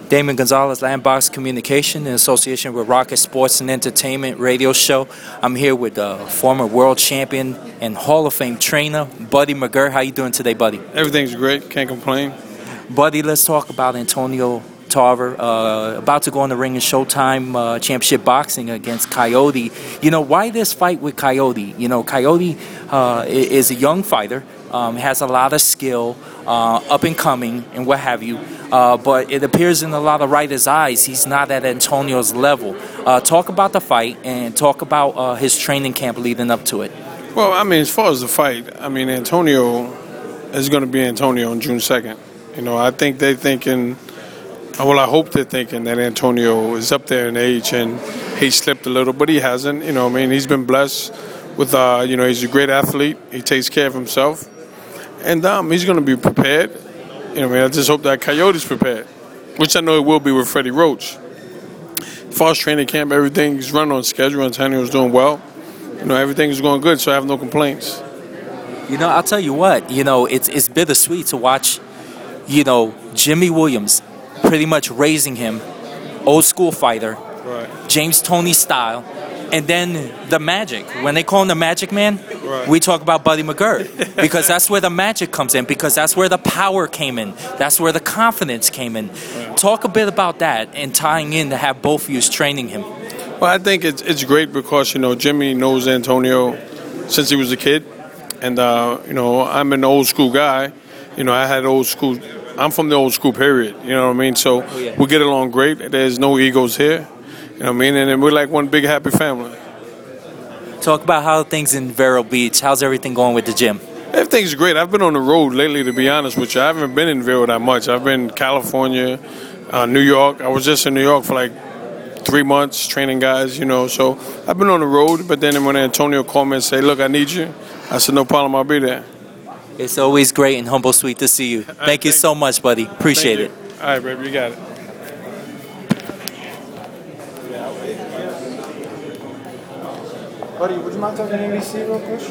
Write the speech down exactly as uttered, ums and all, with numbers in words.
Damon Gonzalez, Landbox Communication, in association with Rocket Sports and Entertainment Radio Show. I'm here with uh, former world champion and Hall of Fame trainer, Buddy McGirt. How you doing today, Buddy? Everything's great. Can't complain. Buddy, let's talk about Antonio Tarver, uh, about to go on the ring in Showtime uh, Championship Boxing against Coyote. You know, why this fight with Coyote? You know, Coyote uh, is a young fighter, um, has a lot of skill, uh, up and coming, and what have you. Uh, but it appears in a lot of writers' eyes he's not at Antonio's level. Uh, talk about the fight and talk about uh, his training camp leading up to it. Well, I mean, as far as the fight, I mean, Antonio is going to be Antonio on June second. You know, I think they're thinking, well, I hope they're thinking that Antonio is up there in age and he slipped a little, but he hasn't. You know, I mean, he's been blessed with, uh, you know, he's a great athlete. He takes care of himself. And um, he's going to be prepared. You know, I mean, I just hope that Coyote's prepared, which I know it will be with Freddie Roach. As far as training camp, everything's run on schedule. Antonio's doing well. You know, everything's going good, so I have no complaints. You know, I'll tell you what, you know, it's it's bittersweet to watch, you know, Jimmy Williams pretty much raising him, old school fighter, right. James Toney style, and then the Magic. When they call him the Magic Man, right. we talk about Buddy McGirt because that's where the magic comes in, because that's where the power came in, that's where the confidence came in. Right. Talk a bit about that and tying in to have both of you training him. Well, I think it's it's great because, you know, Jimmy knows Antonio since he was a kid, and uh, you know, I'm an old school guy. You know, I had old school. I'm from the old school period. You know what I mean? So oh, yeah. we get along great. There's no egos here. You know what I mean? And we're like one big happy family. Talk about how things in Vero Beach. How's everything going with the gym? Everything's great. I've been on the road lately, to be honest with you. I haven't been in Vero that much. I've been in California, uh, New York. I was just in New York for like three months training guys, you know. So I've been on the road. But then when Antonio called me and said, look, I need you, I said, no problem, I'll be there. It's always great and humble, sweet to see you. Thank, right, you thank so much, buddy. Appreciate it. All right, baby, you got it. Buddy, would you mind talking N B C real quick?